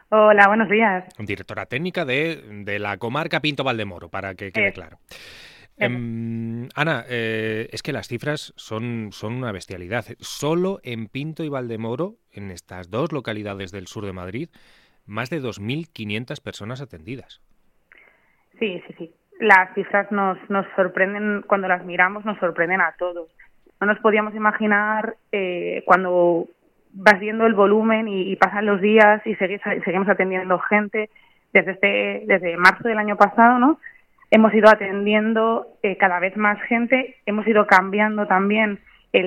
Hola, buenos días. Directora técnica de la comarca Pinto Valdemoro, para que quede Es, claro. es- Ana, es que las cifras son una bestialidad. Solo en Pinto y Valdemoro, en estas dos localidades del sur de Madrid, más de 2.500 personas atendidas. sí, sí, sí. Las cifras nos sorprenden, cuando las miramos, nos sorprenden a todos. No nos podíamos imaginar cuando vas viendo el volumen y pasan los días y seguimos atendiendo gente. Desde marzo del año pasado, ¿no? Hemos ido atendiendo cada vez más gente, hemos ido cambiando también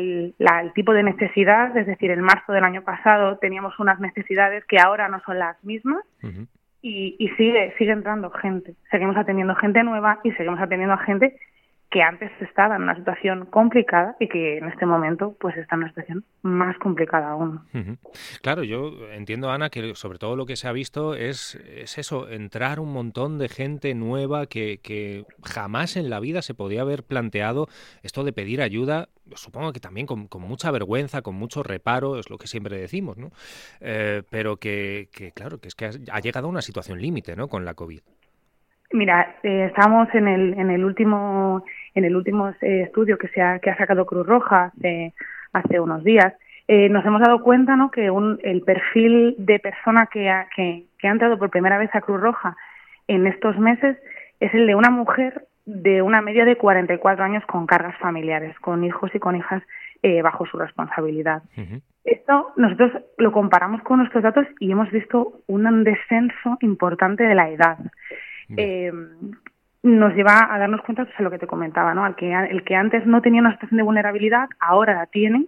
el tipo de necesidad, es decir, en marzo del año pasado teníamos unas necesidades que ahora no son las mismas Ujú. y sigue entrando gente. Seguimos atendiendo gente nueva y seguimos atendiendo a gente que antes estaba en una situación complicada y que en este momento pues está en una situación más complicada aún. Ujú. Claro, yo entiendo, Ana, que sobre todo lo que se ha visto es eso, entrar un montón de gente nueva que jamás en la vida se podía haber planteado esto de pedir ayuda, supongo que también con mucha vergüenza, con mucho reparo, es lo que siempre decimos, ¿no? Pero claro, que es que ha llegado a una situación límite, ¿no? Con la COVID. Mira, estamos en el último estudio que ha sacado Cruz Roja hace unos días. Nos hemos dado cuenta, ¿no?, que el perfil de persona que ha entrado por primera vez a Cruz Roja en estos meses es el de una mujer de una media de 44 años con cargas familiares, con hijos y con hijas bajo su responsabilidad. Ujú. Esto nosotros lo comparamos con nuestros datos y hemos visto un descenso importante de la edad. Ya. eh, Nos lleva a darnos cuenta, pues, de lo que te comentaba, ¿no? El que antes no tenía una situación de vulnerabilidad, ahora la tiene,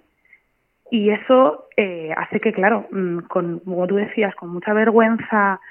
y eso hace que, claro, como tú decías, con mucha vergüenza,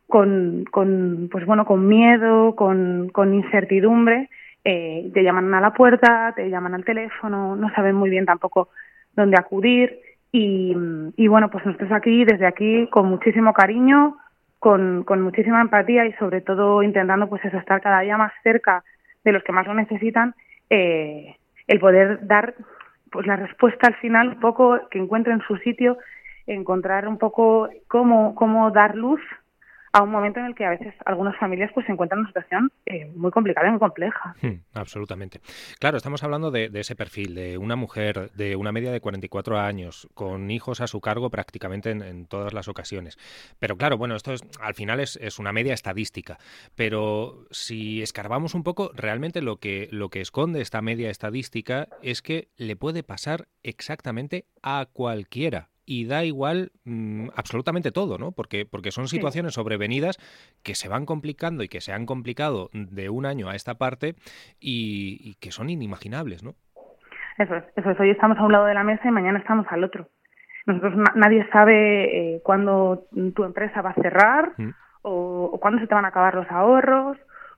pues bueno, con miedo, con incertidumbre, te llaman a la puerta, te llaman al teléfono, no saben muy bien tampoco dónde acudir, y bueno, pues nosotros desde aquí, con muchísimo cariño, con muchísima empatía y sobre todo intentando pues eso, estar cada día más cerca de los que más lo necesitan, el poder dar pues la respuesta al final, un poco que encuentren su sitio, encontrar un poco cómo dar luz a un momento en el que a veces algunas familias pues se encuentran en una situación muy complicada y muy compleja. Absolutamente. Claro, estamos hablando de ese perfil, de una mujer de una media de 44 años, con hijos a su cargo prácticamente en todas las ocasiones. Pero claro, bueno, esto al final es una media estadística. Pero si escarbamos un poco, realmente lo que esconde esta media estadística es que le puede pasar exactamente a cualquiera. Y da igual absolutamente todo, ¿no? Porque son Sí, situaciones sobrevenidas que se van complicando y que se han complicado de un año a esta parte y que son inimaginables, ¿no? eso es, eso es. Hoy estamos a un lado de la mesa y mañana estamos al otro. Nosotros nadie sabe cuándo tu empresa va a cerrar Mm. o cuándo se te van a acabar los ahorros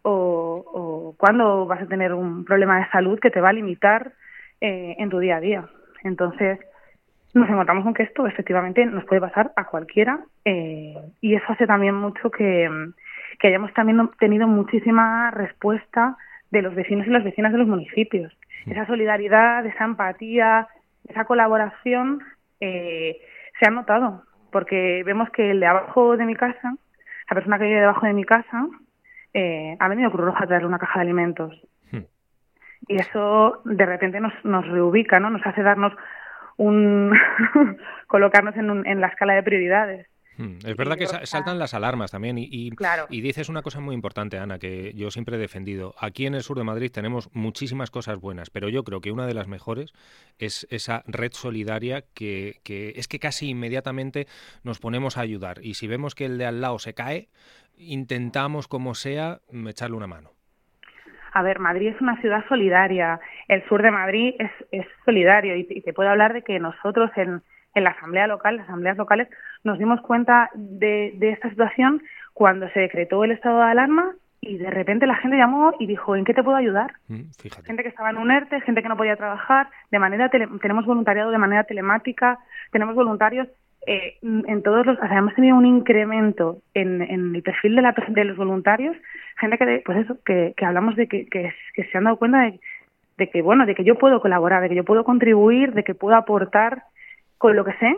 o cuándo vas a tener un problema de salud que te va a limitar en tu día a día. Entonces, nos encontramos con que esto efectivamente nos puede pasar a cualquiera y eso hace también mucho que hayamos también tenido muchísima respuesta de los vecinos y las vecinas de los municipios. Mm. Esa solidaridad, esa empatía, esa colaboración se ha notado porque vemos que el de abajo de mi casa, la persona que vive debajo de mi casa, ha venido Cruz Roja a traerle una caja de alimentos. Mm. Y eso de repente nos reubica, ¿no? Nos hace darnos un colocarnos en la escala de prioridades. Es Y verdad yo que creo que saltan está las alarmas también claro. y dices una cosa muy importante, Ana, que yo siempre he defendido. Aquí en el sur de Madrid tenemos muchísimas cosas buenas, pero yo creo que una de las mejores es esa red solidaria que es que casi inmediatamente nos ponemos a ayudar y si vemos que el de al lado se cae, intentamos como sea echarle una mano. A ver, Madrid es una ciudad solidaria. El sur de Madrid es solidario y te puedo hablar de que nosotros en la asamblea local, las asambleas locales, nos dimos cuenta de esta situación cuando se decretó el estado de alarma y de repente la gente llamó y dijo, ¿en qué te puedo ayudar? Fíjate. Gente que estaba en un ERTE, gente que no podía trabajar, tenemos voluntariado de manera telemática, tenemos voluntarios en todos los, o sea, hemos tenido un incremento en el perfil de los voluntarios, gente pues eso, que hablamos de que se han dado cuenta de que, bueno, de que yo puedo colaborar, de que yo puedo contribuir, de que puedo aportar con lo que sé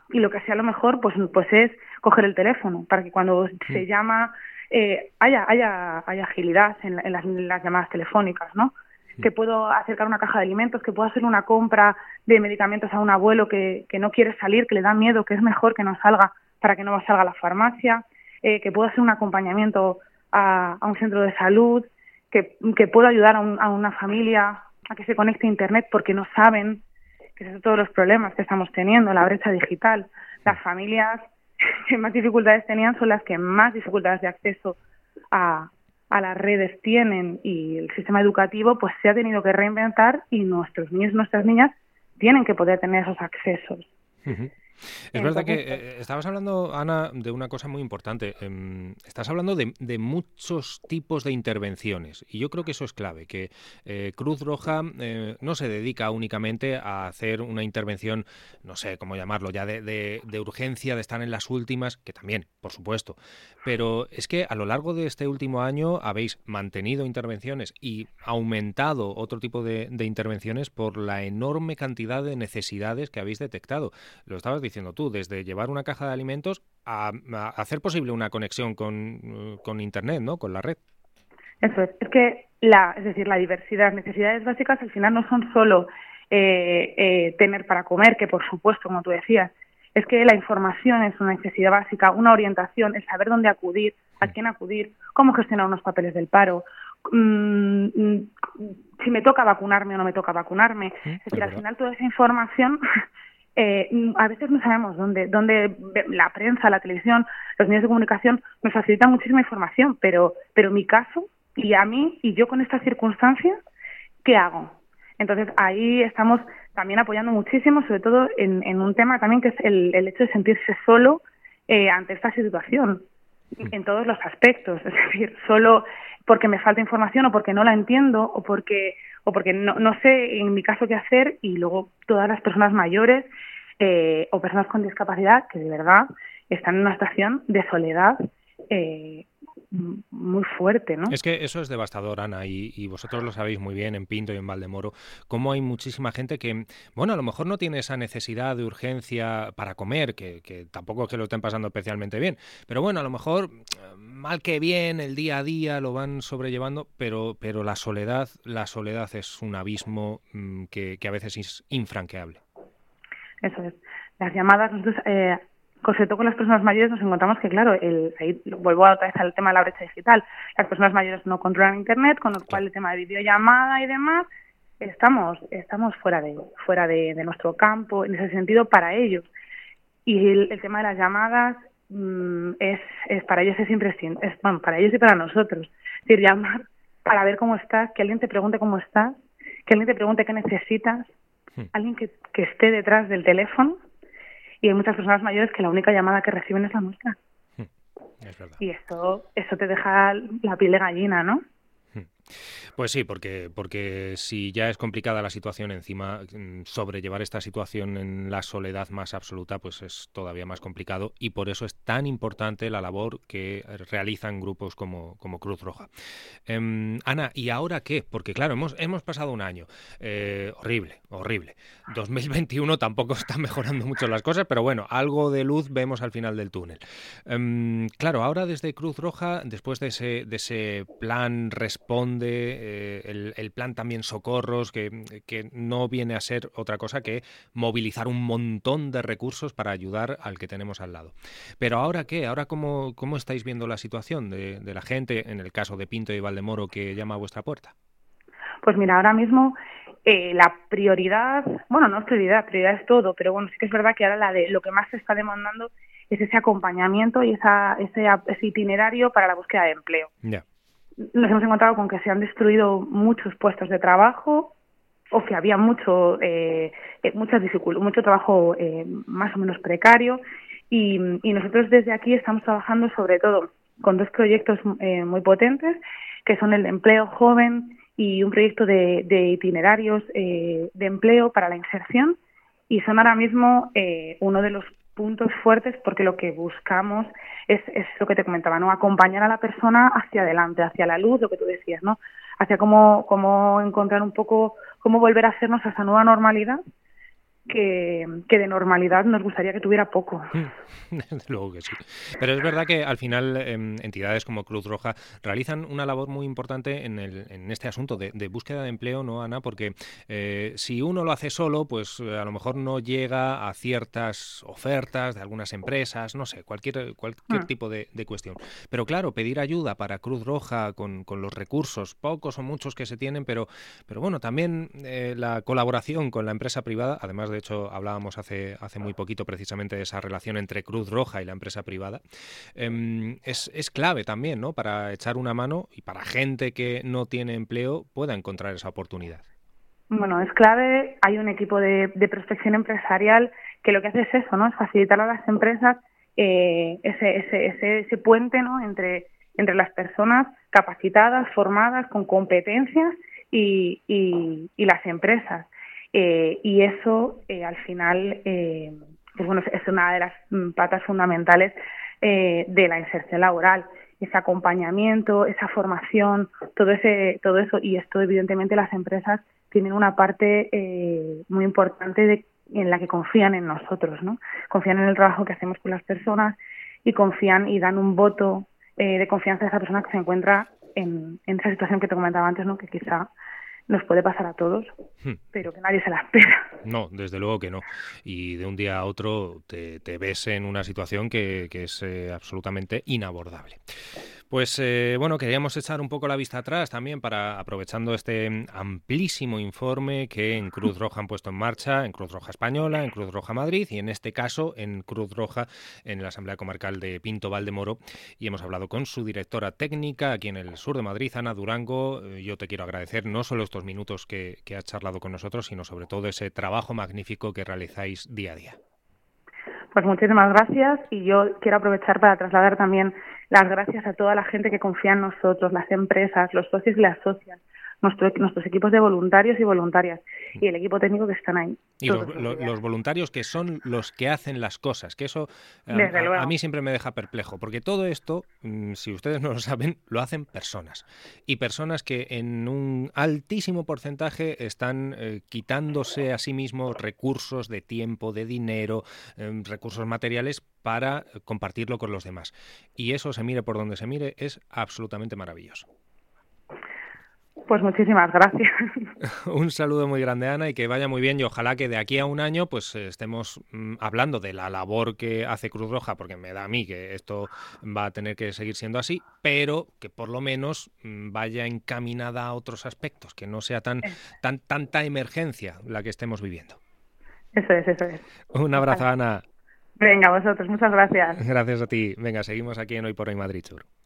y lo que hacía a lo mejor pues es coger el teléfono para que cuando se llama haya agilidad en las llamadas telefónicas, ¿no? Que puedo acercar una caja de alimentos, que puedo hacer una compra de medicamentos a un abuelo que no quiere salir, que le da miedo, que es mejor que no salga para que no salga a la farmacia, que puedo hacer un acompañamiento a un centro de salud, que puedo ayudar a una familia a que se conecte a Internet porque no saben, que son todos los problemas que estamos teniendo, la brecha digital. Las familias que más dificultades tenían son las que más dificultades de acceso a las redes tienen, y el sistema educativo pues se ha tenido que reinventar y nuestros niños y nuestras niñas tienen que poder tener esos accesos. Uh-huh. Es verdad que estabas hablando, Ana, de una cosa muy importante. Estás hablando de muchos tipos de intervenciones y yo creo que eso es clave, que Cruz Roja no se dedica únicamente a hacer una intervención, no sé cómo llamarlo, ya de urgencia, de estar en las últimas, que también, por supuesto, pero es que a lo largo de este último año habéis mantenido intervenciones y aumentado otro tipo de intervenciones por la enorme cantidad de necesidades que habéis detectado. Lo estabas diciendo tú, desde llevar una caja de alimentos a hacer posible una conexión con Internet, ¿no? Con la red. Eso es que la diversidad, necesidades básicas al final no son solo tener para comer, que por supuesto, como tú decías, es que la información es una necesidad básica, una orientación, el saber dónde acudir, a quién acudir, cómo gestionar unos papeles del paro, si me toca vacunarme o no me toca vacunarme. Es decir, al final toda esa información a veces no sabemos dónde la prensa, la televisión, los medios de comunicación nos facilitan muchísima información, pero mi caso y a mí y yo con estas circunstancias, ¿qué hago? Entonces ahí estamos también apoyando muchísimo, sobre todo en un tema también que es el hecho de sentirse solo ante esta situación, en todos los aspectos, es decir, solo porque me falta información o porque no la entiendo o porque no sé en mi caso qué hacer, y luego todas las personas mayores o personas con discapacidad que de verdad están en una situación de soledad muy fuerte, ¿no? Es que eso es devastador, Ana, y vosotros lo sabéis muy bien en Pinto y en Valdemoro, cómo hay muchísima gente que, bueno, a lo mejor no tiene esa necesidad de urgencia para comer, que tampoco es que lo estén pasando especialmente bien, pero bueno, a lo mejor mal que bien, el día a día lo van sobrellevando, pero la soledad es un abismo que a veces es infranqueable. Eso es. Las llamadas, nosotros, sobre todo con las personas mayores, nos encontramos que, claro, ahí vuelvo otra vez al tema de la brecha digital. Las personas mayores no controlan Internet, con lo cual el tema de videollamada y demás, estamos fuera de nuestro campo, en ese sentido, para ellos. Y el tema de las llamadas es para ellos es imprescindible, bueno, para ellos y para nosotros. Es decir, llamar para ver cómo estás, que alguien te pregunte cómo estás, que alguien te pregunte qué necesitas, alguien que esté detrás del teléfono. Y hay muchas personas mayores que la única llamada que reciben es la nuestra. Es verdad. Y eso te deja la piel de gallina, ¿no? Pues sí, porque si ya es complicada la situación, encima sobrellevar esta situación en la soledad más absoluta, pues es todavía más complicado, y por eso es tan importante la labor que realizan grupos como Cruz Roja. Ana, ¿y ahora qué? Porque claro, hemos pasado un año horrible. 2021 tampoco está mejorando mucho las cosas, pero bueno, algo de luz vemos al final del túnel. Claro, ahora desde Cruz Roja, después de ese plan Responde, el plan también Socorros, que no viene a ser otra cosa que movilizar un montón de recursos para ayudar al que tenemos al lado. Pero ¿ahora qué? ¿Ahora cómo estáis viendo la situación de la gente, en el caso de Pinto y Valdemoro, que llama a vuestra puerta? Pues mira, ahora mismo la prioridad, bueno, no es prioridad es todo, pero bueno, sí que es verdad que ahora lo que más se está demandando es ese acompañamiento y ese itinerario para la búsqueda de empleo. Yeah. Nos hemos encontrado con que se han destruido muchos puestos de trabajo, o que había mucho trabajo más o menos precario, y nosotros desde aquí estamos trabajando sobre todo con dos proyectos muy potentes, que son el de empleo joven y un proyecto de itinerarios de empleo para la inserción, y son ahora mismo uno de los puntos fuertes, porque lo que buscamos es lo que te comentaba, ¿no? Acompañar a la persona hacia adelante, hacia la luz, lo que tú decías, ¿no? Hacia cómo encontrar un poco, cómo volver a hacernos a esa nueva normalidad que de normalidad nos gustaría que tuviera poco. Desde luego que sí. Pero es verdad que al final entidades como Cruz Roja realizan una labor muy importante en este asunto de búsqueda de empleo, ¿no, Ana? Porque si uno lo hace solo, pues a lo mejor no llega a ciertas ofertas de algunas empresas, no sé, cualquier tipo de cuestión. Pero claro, pedir ayuda para Cruz Roja con los recursos, pocos o muchos que se tienen, pero bueno, también la colaboración con la empresa privada, además de hecho hablábamos hace muy poquito precisamente de esa relación entre Cruz Roja y la empresa privada, es clave también, ¿no? Para echar una mano y para gente que no tiene empleo pueda encontrar esa oportunidad. Bueno, es clave. Hay un equipo de prospección empresarial que lo que hace es eso, ¿no? Es facilitar a las empresas ese puente, ¿no? Entre las personas capacitadas, formadas, con competencias y las empresas. Y eso, al final, pues bueno, es una de las patas fundamentales de la inserción laboral. Ese acompañamiento, esa formación, todo eso. Y esto, evidentemente, las empresas tienen una parte muy importante en la que confían en nosotros, ¿no? Confían en el trabajo que hacemos con las personas y confían y dan un voto de confianza a esa persona que se encuentra en esa situación que te comentaba antes, ¿no? Que quizá nos puede pasar a todos, pero que nadie se la espera. No, desde luego que no. Y de un día a otro te ves en una situación que es absolutamente inabordable. Pues bueno, queríamos echar un poco la vista atrás también para aprovechando este amplísimo informe que en Cruz Roja han puesto en marcha, en Cruz Roja Española, en Cruz Roja Madrid y en este caso en Cruz Roja en la Asamblea Comarcal de Pinto Valdemoro, y hemos hablado con su directora técnica aquí en el sur de Madrid, Ana Durango. Yo te quiero agradecer no solo estos minutos que has charlado con nosotros, sino sobre todo ese trabajo magnífico que realizáis día a día. Pues muchísimas gracias, y yo quiero aprovechar para trasladar también las gracias a toda la gente que confía en nosotros, las empresas, los socios y las socias, nuestros equipos de voluntarios y voluntarias y el equipo técnico que están ahí. Y los voluntarios que son los que hacen las cosas, que eso a mí siempre me deja perplejo, porque todo esto, si ustedes no lo saben, lo hacen personas. Y personas que en un altísimo porcentaje están quitándose a sí mismos recursos de tiempo, de dinero, recursos materiales para compartirlo con los demás. Y eso, se mire por donde se mire, es absolutamente maravilloso. Pues muchísimas gracias. Un saludo muy grande, Ana, y que vaya muy bien, y ojalá que de aquí a un año pues estemos hablando de la labor que hace Cruz Roja, porque me da a mí que esto va a tener que seguir siendo así, pero que por lo menos vaya encaminada a otros aspectos, que no sea tanta emergencia la que estemos viviendo. Eso es. Un abrazo, Ana. Venga, vosotros, muchas gracias. Gracias a ti. Venga, seguimos aquí en Hoy por Hoy Madrid Sur.